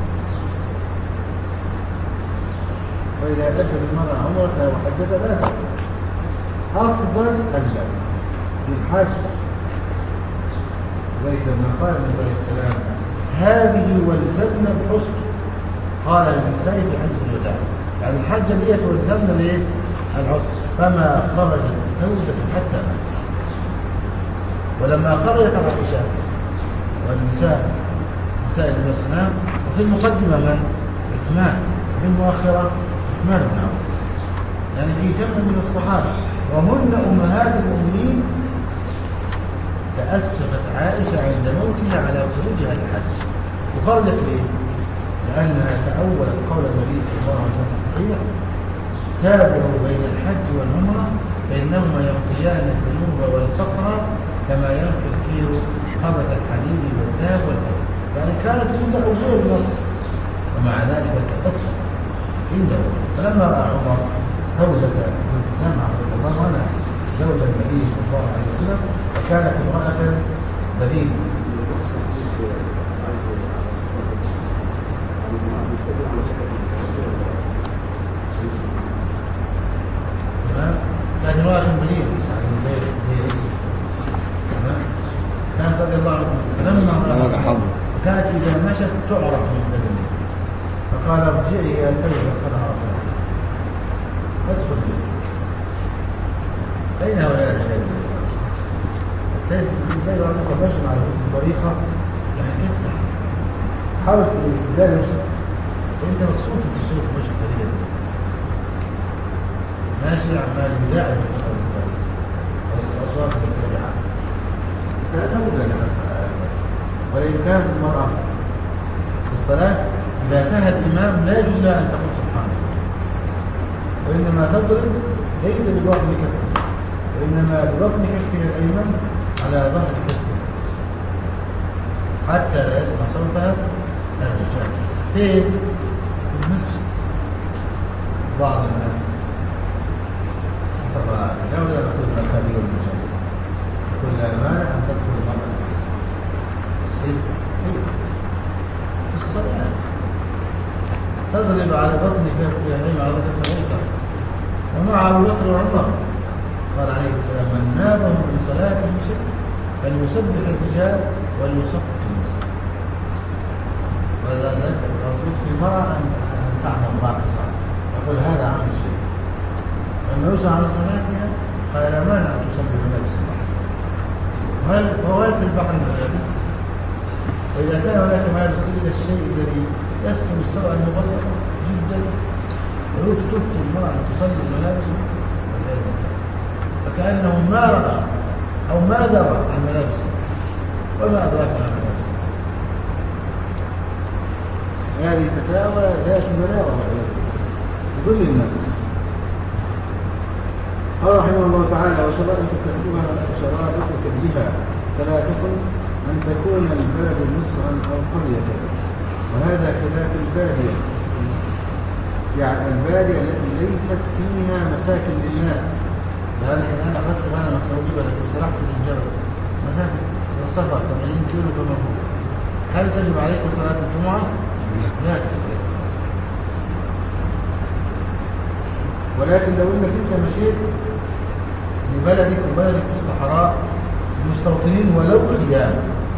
وإذا أدت المرأة عمرها وحدث لا أفضل أجل في الحج ذلك لما قال النبي عليه السلام هذه والزمنا الحسن قال للنساء في حجة الوداع يعني الحجة اللي هي تلزمنا ليه؟ الحسن فما خرجت الزوجة حتى مات ولما خرجت عائشة والنساء نساء النبي عليه السلام وفي المقدمة من؟ عثمان وفي المؤخرة عثمان بن عفان يعني في جمع من الصحابة وهن أمهات المؤمنين تأسفت عائشة عند موتها على خروجها للحج وخرجت ليه؟ لأنها تأولت قول النبي صلى الله عليه وسلم الصحيح تابعوا بين الحج والعمرة فإنهما ينفيان الذنوب والفقر كما ينفي الكير خبث الحديد والذهب والثوب يعني كانت عنده غير نص ومع ذلك تأسف عنده فلما رأى عمر سودة بنت زمعة رضي الله عنها زوج النبي صلى الله عليه وسلم وكانت امرأة بدينة كانت امرأة بدينة يعني كانت رضي الله عنها فلما رأى كانت إذا مشت تعرف من بدنها فقال ارجعي يا سيدة قد عرفت ادخل بيت أين هؤلاء الرجال؟ تجد الرجال عندك ماشي على طريقة يعني تسمع حاول تدرس وانت مقصود في تشوف ماشي بطريقة زي ماشي عمال يلاعب أصوات بالتبعات سأتمد لنفسها ولئن كانت المرأة في الصلاة إذا سهى الإمام لا يجوز لها أن تقول سبحانه وإنما تضرب ليس ببطن كفه وإنما ببطن كفه الأيمن على ظهر كفه حتى لا يسمع صوتها الرجال فين؟ في المسجد بعض الناس صباح لا ولا نقول الخبير والمجاهد كل أمانة أن تدخل المرأة الصلاة تضرب على بطنك في عين عضلك ليس ومع أبو بكر وعمر قال عليه السلام من نابه من صلاة شيء فليسبح الرجال وليصفق النساء. ولذلك لو تفتي المرأة أن تعمل بعض الصلاة يقول هذا عامل شيء لما يوسع على صلاتها قال لا مانع أن تصلي بنفسها وهل فوائد البحر الملابس وإذا كان هناك ملابس إلا الشيء الذي يسلم السبع المغلقة جدا ويوسف تفتي المرأة أن تصلي الملابس فكأنه ما رأى أو ما درى عن ملابسه وما أدراك عن ملابسه. هذه فتاوى ذات بلاغة لكل الناس. قال رحمه الله تعالى وشرائط كتبها شرائط كتبها فلا تكن أن تكون الباب مصرا أو قرية وهذا كذاك البادية يعني البادية التي ليست فيها مساكن للناس لأن أنا أخذت أنا مكتوبة لكن سرحت في الجبل مسافة سفر ثمانين كيلو كما هو هل تجب عليك صلاة الجمعة؟ لا تجب عليك صلاة الجمعة ولكن لو أنك أنت مشيت لبلدك وبلدك في الصحراء المستوطنين ولو خيام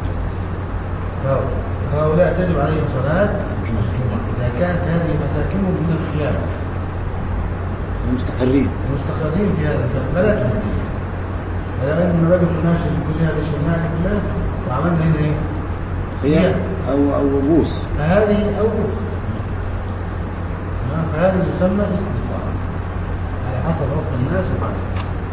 هؤلاء تجب عليهم صلاة الجمعة إذا كانت هذه مساكنهم من الخيام المستقرين المستقرين في هذا البلد مدينة فلا أن المبادئ الناشئة كلها بشمال كلها وعملنا هنا ايه؟ خيام أو أو رؤوس فهذه أو رؤوس فهذه يسمى استقرار على حسب عرف الناس وبعضهم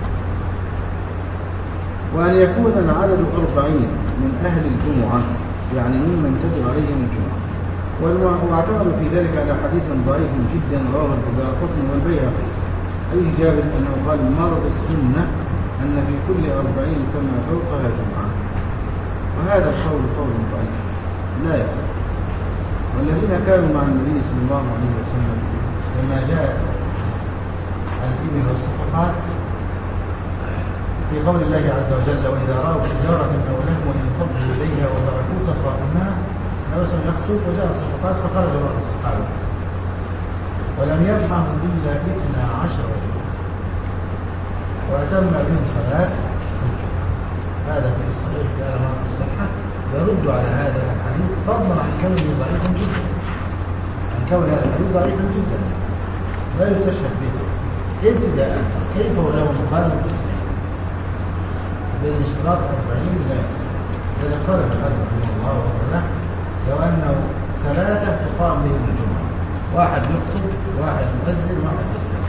وأن يكون العدد أربعين من أهل الجمعة يعني ممن تجب عليهم الجمعة واعتمدوا في ذلك على حديث ضعيف جدا رواه الدارقطني والبيهقي أي جابر أنه قال مرض السنة أن في كل أربعين كما فوقها جمعة وهذا القول قول ضعيف لا يصح. والذين كانوا مع النبي صلى الله عليه وسلم لما جاء الإبل والصفقات في قول الله عز وجل وإذا رأوا حجارة أو لهوا انفضوا إليها وتركوك قائما نوسم يخطب وجاء الصفقات فخرج بعض الصحابة ولم يرحموا إلا اثنا عشر رجلا وأتم بهم صلاة هذا في الصحيح في ألمات الصحة يرد على هذا الحديث فضلا عن كونه ضعيفا جدا عن كون هذا الحديث ضعيفا جدا لا يستشهد به ابتداء كيف ولو مقارن بالسنين بين اشتراط أربعين لا يصح. إذا قال الحديث رحمه الله وتعالى لو أنه ثلاثة تقام بهم الجمعة واحد يخطب واحد يؤذن واحد يصلي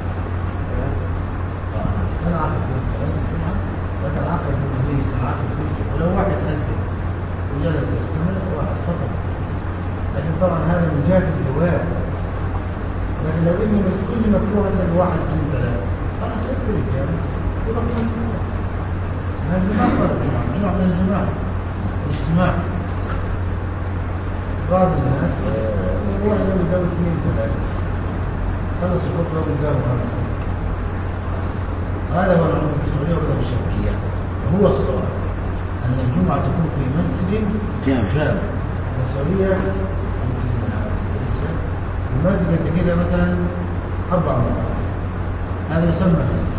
كان عقد بين صلاة الجمعة وكان عقد بين النبي كان عقد بين ولو واحد أذن وجلس يستمر وواحد خطب لكن طبعا هذا من جهة الجواب لكن لو إني كل مكروه إلا واحد اثنين ثلاثة خلاص يكفي الجامع يبقى خلاص هذا ما صار الجمعة الجمعة من الجماعة الاجتماع بعض الناس هو اللي بيجاوب اثنين ثلاثة خلص الخطبة وبيجاوب خمسة هذا هو العمر في السعودية وكذا الشرعية وهو الصواب أن الجمعة تكون في مسجد جامع السعودية المسجد كده مثلا أربع مرات هذا يسمى المسجد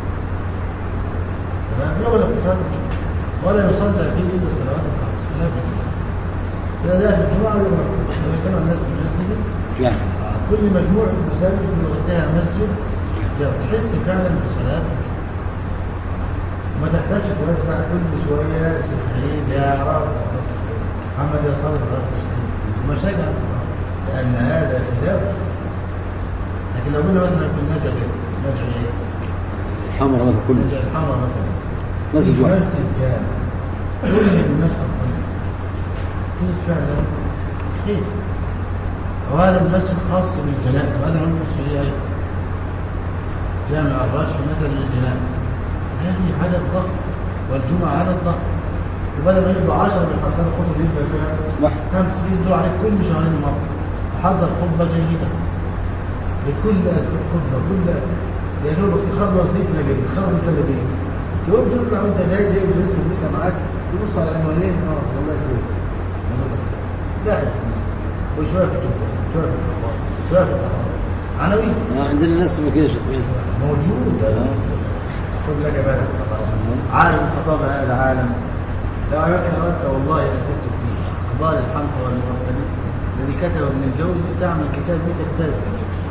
تمام لا ولا في صلاة الجمعة ولا يصلى فيه إلا الصلوات الخمس لا في الجمعة إذا ذات الجمعة يجتمع الناس في المسجد جامع كل مجموعة مساجد في وقتها مسجد جامع تحس فعلا بصلاة الجمعة ما تحتاجش توسع كل شوية شيخين يا رب محمد يا صلى الله عليه وسلم مشاكل لأن هذا خلاف. لكن لو قلنا مثلا في النجع النجع ايه؟ الحمرة مثلا كله النجع الحمرة مثلا مسجد واحد مسجد جامع كل الناس هتصلي فيه فعلا خير وهذا المسجد خاص بالجنائز وهذا هم السورية أيضا جامع الراجح مثلا للجنائز هذه عدد ضخم والجمعة عدد ضخم وبدل ما يبقى عشرة من الحضار الخطب يبقى فيها واحد خمس يدوا عليك كل شهرين مرة حضر خطبة جيدة لكل خطبة كل يا دوبك تخلص دي تلاقي تخلص ثلاثين تقوم تطلع وانت جاي جاي بنت لسه معاك تبص على العنوانين اه والله كويس داخل المسجد وشوية في الجبهة شوية في الأخبار شوية في الأخبار عناوين عندنا ناس بكيش موجود. خذ لك بالك عالم الخطابة هذا عالم لو أردت والله أن تكتب فيه أخبار الحنطة والمغفلين الذي كتب ابن الجوزي تعمل كتاب مئة كتاب ابن الجوزي.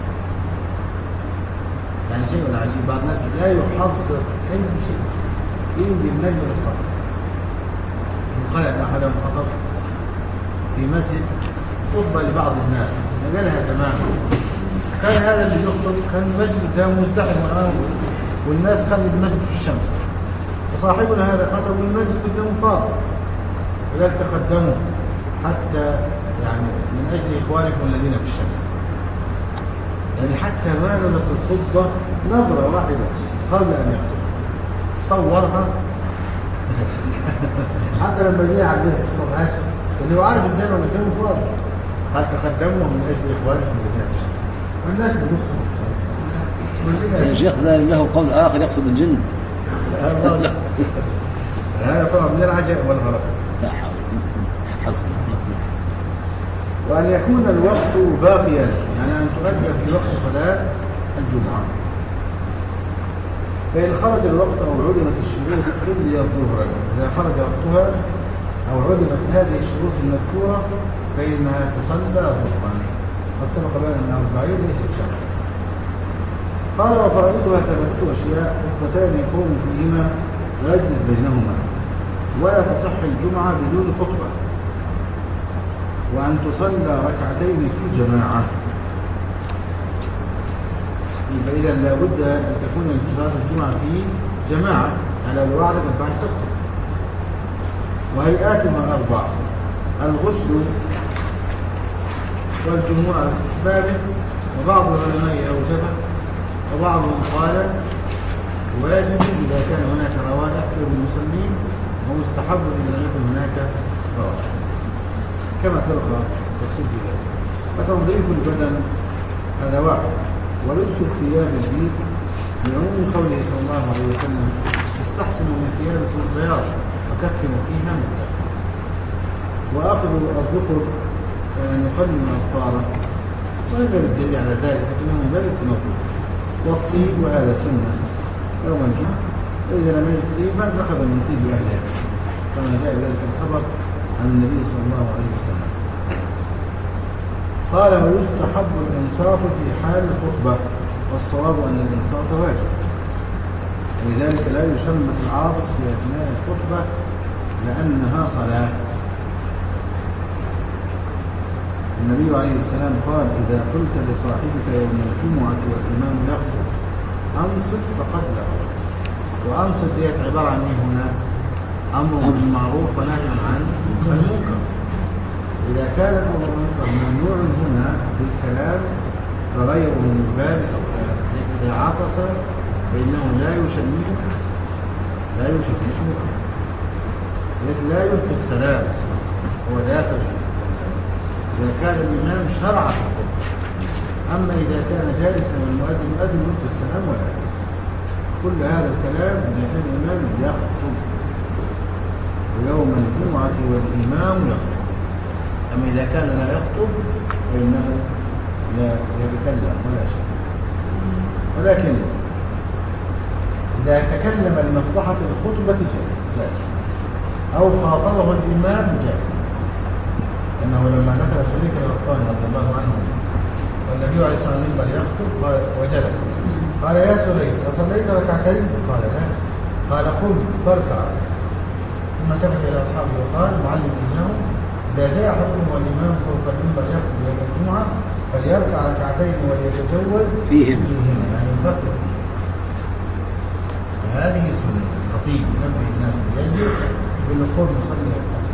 يعني شيء عجيب. بعض الناس لا يحضر أي شيء يجي بالنجم الخطأ. قال أن أحدهم خطب في مسجد خطبة لبعض الناس مجالها تماما. كان هذا اللي يخطب كان المسجد ده مزدحم والناس خلوا المسجد في الشمس وصاحبنا هذا خطب والمسجد قدامه فاضي ولذلك تقدموا حتى يعني من أجل إخوانكم الذين في الشمس. يعني حتى بالغت الخطبة نظرة واحدة قبل أن يخطب صورها حتى لما جاء عندنا في الصبح اللي هو عارف الجامع اللي كانوا فاضي قال تقدموا من أجل إخوانكم الذين في الشمس. والناس بيبصوا يا شيخ له قول آخر يقصد الجن. هذا طبعا من العجائب والغرب. لا حول حسن. وأن يكون الوقت باقيا يعني أن تؤدى في وقت صلاة الجمعة. فإن خرج الوقت أو علمت الشروط قبل الظهر إذا خرج وقتها أو علمت هذه الشروط المذكورة فإنها تصلى ظهرا. قد سبق بنا أنه البعيد ليست شرطا. قال وفرائضها ثلاثة أشياء خطبتان يقوم فيهما ويجلس بينهما ولا تصح الجمعة بدون خطبة وأن تصلى ركعتين في جماعة. فإذا لا بد أن تكون صلاة الجمعة في جماعة على الوعد ما ينفعش تخطب. وهيئاتها أربعة: الغسل والجمهور على استحبابه وبعض العلماء أوجبه وبعضهم قال واجب إذا كان هناك روائح للمسلمين ومستحب إذا لم يكن هناك روائح كما سبق التفصيل في ذلك. فتنظيف البدن هذا واحد. ولبس الثياب البيض لعموم قوله صلى الله عليه وسلم استحسنوا من ثيابكم البياض وكفنوا فيها مدة. وآخر الذكر أن يقلل من الطهارة وإن الدليل على ذلك فإنه لا يتنظف والطيب وهذا سنة يوم الجمعة. وإذا لم يجد طيب فأخذ من طيب أهله كما جاء ذلك الخبر عن النبي صلى الله عليه وسلم. قال ويستحب الإنصات في حال الخطبة والصواب أن الإنصات واجب ولذلك لا يشمت العاطس في أثناء الخطبة لأنها صلاة. النبي عليه السلام قال إذا قلت لصاحبك يوم الجمعة والإمام يخطب أنصت فقد لغوا. وأنصت ديت عبارة عن إيه هنا؟ أمر بالمعروف ونهي عن المنكر. إذا كان الأمر بالمنكر ممنوع هنا بالكلام فغيره من باب أولى. إذا عطس فإنه لا يشمته لا يشمته لا يلقي السلام هو داخل إذا كان الإمام شرع في الخطبة. أما إذا كان جالسا والمؤذن يؤذن يلقي السلام ولا يلقي. كل هذا الكلام إذا كان الإمام يخطب ويوم الجمعة والإمام يخطب. أما إذا كان لا يخطب فإنه لا يتكلم ولا شيء. ولكن إذا تكلم لمصلحة الخطبة جائز أو خاطبه الإمام جائز. أنه لما دخل شريك الأطفال رضي الله عنه والنبي عليه الصلاة والسلام يخطب وجلس قال يا سليم أصليت ركعتين؟ قال لا. قال قم فاركع. ثم التفت إلى أصحابه وقال معلم إنهم إذا جاء أحدكم والإمام فوق المنبر يخطب يوم الجمعة فليركع ركعتين وليتجوز فيهم يعني يفكر. هذه سنة خطيب ينبه الناس يجلس بالنقول مصلي ركعتين.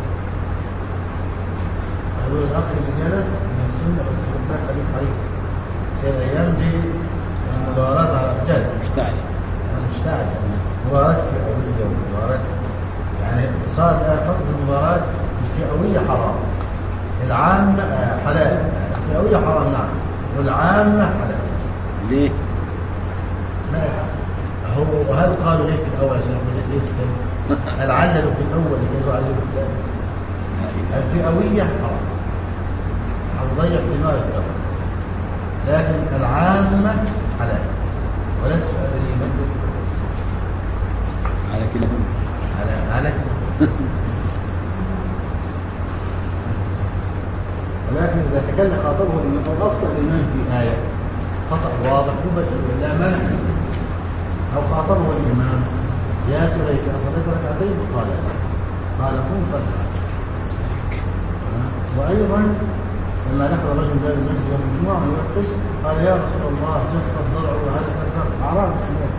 أقول الأخ اللي جلس من السنة بس خدها خليك حريص زي الأيام دي المباراة على الجاز مشتعل مشتعل مباراة فئوية ومباراة يعني صارت فترة المباراة الفئوية حرام العامة حلال الفئوية حرام نعم والعامة حلال. ليه؟ ما هو وهل قالوا ليه في الأول عشان يقول ليه في الثاني؟ هل عللوا في الأول كيف عللوا في الثاني؟ الفئوية حرام هتضيع دماغ الدولة، لكن العامة حلال. ولست أدري من على كده على على ولكن إذا تكلم خاطبه أن أخطأ الإمام في آية خطأ واضح لا مانع، أو خاطبه الإمام يا سليك أصليت ركعتين قال قال قم فاتح. وأيضا لما دخل رجل باب المسجد يوم الجمعة يوقف قال يا رسول الله شق الضلع وهذا كسر أعراض الحمار.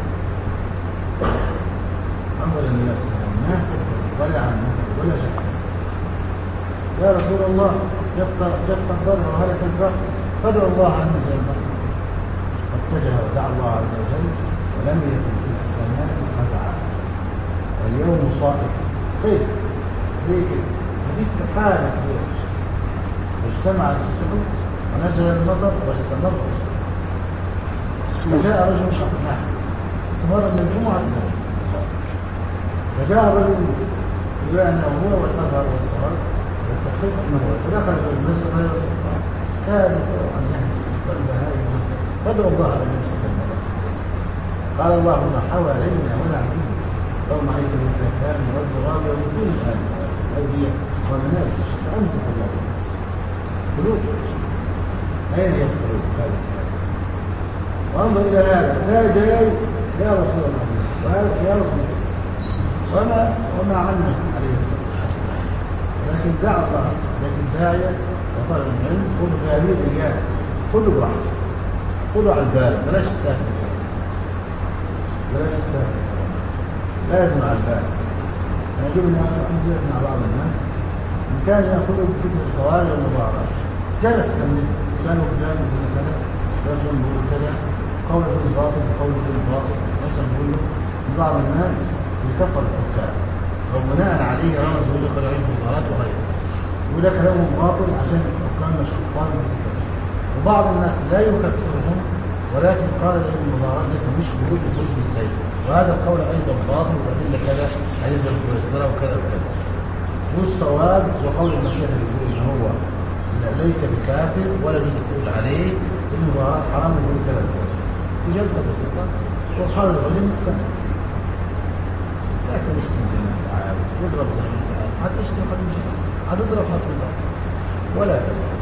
أنظر النبي صلى الله عليه وسلم ما سكت ولا عنه ولا شك. يا رسول الله شق شق الضلع وهذا كسر فادعو الله عنه زي البحر. فاتجه ودعا الله عز وجل ولم يكن في السماء خزعا. اليوم صائب صيف زي كده مفيش سحابة اجتمعت السحب ونزل المطر واستمر فجاء رجل نحن استمر من الجمعة إلى فجاء رجل بأنه هو والأثر والصغر والتحقيق أنه فدخل في المسجد ما يصدق كاد يسأل عن نحن والبهائم فادعو الله أن يمسك المطر. قال اللهم حوالينا ولا علينا اللهم عليك بالفلكان والزغاب ومن كل الآن الأودية ومنابج فأمسك الله قلوب أين هي القلوب هذا؟ وانظر إلى هذا لا جاي يا رسول الله وهذا يا رسول الله وما وما عنا عليه الصلاة والسلام. لكن دعا الله لكن داعية وطلب العلم خذ هذه الرجال خذوا براحتك خذوا على البال بلاش الساكت بلاش الساكت لازم على البال. أنا أجيب أن أنزل مع بعض الناس إن كان يأخذوا بفكرة الطوارئ والمظاهرات جلس كمل كانوا فلان يقول كذا رجل يقول كذا قول في الباطل قول في الباطل مثلا يقول له بعض الناس يكفر الحكام او بناء عليه رمز يقول لك العلم في الغلط وغيره يقول لك كلامهم باطل عشان الحكام مش كفار. وبعض الناس لا يكفرهم ولكن قال ان المظاهرات دي مش بوجود بوجود بالسيف وهذا القول ايضا باطل وادله كذا حديث الكوليسترول وكذا وكذا. والصواب وقول المشايخ اللي يقول ان هو ليس بكافر ولا بيقول عليه المظاهرات حرام يقول كذا في جلسه بسيطه وقال العلم كذا لكن يشتم زي ما انت عارف يضرب زي ما انت عارف هتشتم قد مش هتضرب هتضرب ولا تضرب.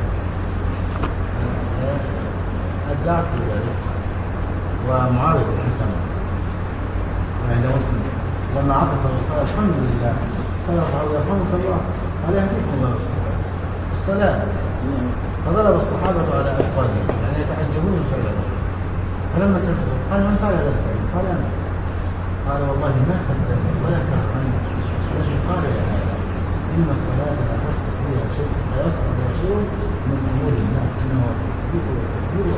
ادعت ذلك ومعاويه بن حكم عند مسلم لما عطس قال الحمد لله قال يرحمك الله قال يهديكم الله السلام. فضرب الصحابة على أفواههم يعني يتعجبون من فعل الرجل فلما تفضل قال من فعل ذلك قال أنا قال والله ما سبتني ولا كرهني ولكن قال يا هذا إن الصلاة لا يصلح فيها شيء لا يصلح فيها شيء من أمور الناس إنه التثبيت والتكبير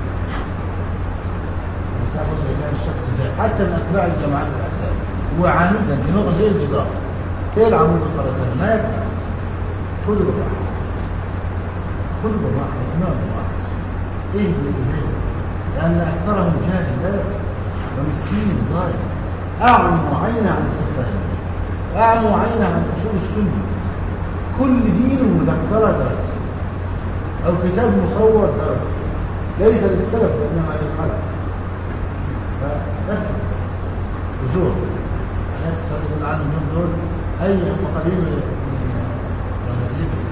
وسأخذ إلى الشخص جاي حتى من أتباع الجماعات الأحزاب وعميدا بنوع زي الجدار إيه العمود الخرساني ما يبقى كله بالراحة كله بالراحة اثنان بالراحة إيه بالإيه لأن أكثرهم جاهل لا ومسكين ضايع أعمى عينه عن السفاهين وأعمى عينه عن أصول السنة كل دينه مذكرة درس أو كتاب مصور درس ليس للسلف وإنما للخلق فأكثر بزور أنا أتصل يقول عنهم دول أي فقرين من ليبيا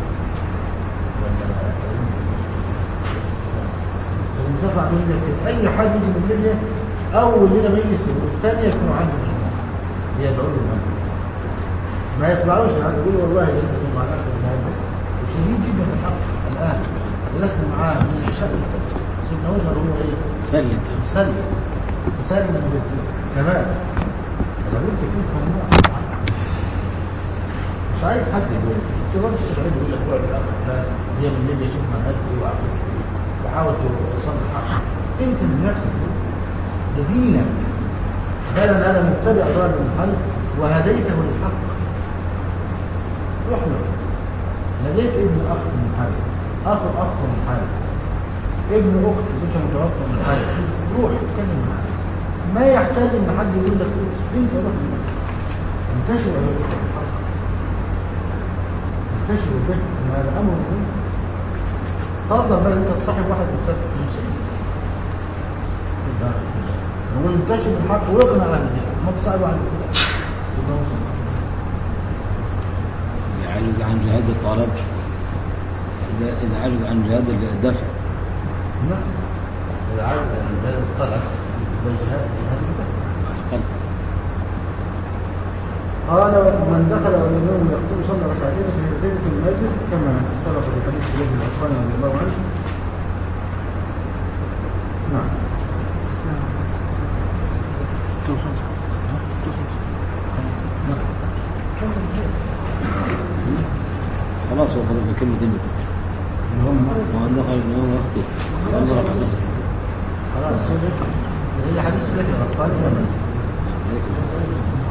المسافة من ليبيا أي حد يجي من ليبيا أول لنا مجلس والثانية يكونوا عنده مجموعة يدعوا له المجلس ما يطلعوش يعني يقولوا والله يجب مع الأخر الموضوع وشديد جدا في الحق الآن ولسنا معاه من العشاء سيدنا وجهه هو إيه؟ سلم سلم وسلم كمان لابد تكون قنوع مش عايز حد يقول في وقت الشغالين يقول لك هو الآخر فلان هي من ليبيا يشوف منهج ايه وعقل ايه وحاول توصل الحق انت من نفسك ده دينك قال انا مبتدع ضال المحل وهديته للحق روح له لديك ابن اخ من المحل اخ اخ من المحل ابن اخت زوجها متوفى من المحل روح اتكلم معاه ما يحتاج ان حد يقول لك انت روح لنفسك انتشر عليك الحق تشبه به ما هذا أمر مهم. فرضا بقى أنت تصاحب واحد مصيب هو ينتشر بالحق ويقنع أهل البدع ما تصاحب أهل البدع يبقى مصيب. يعجز عن جهاد الطلب إذا إذا عجز عن جهاد الدفع. نعم إذا عجز عن جهاد الطلب يبقى جهاد الدفع. قال من دخل والإمام يقول صلى ركعتين في هذين في المجلس كما سبق في حديث ابن عفان رضي الله عنه. نعم. خلاص هو فضل بكلمتين بس. ومن دخل الإمام يخطب صلى ركعتين. خلاص. هذا حديث لك الأطفال.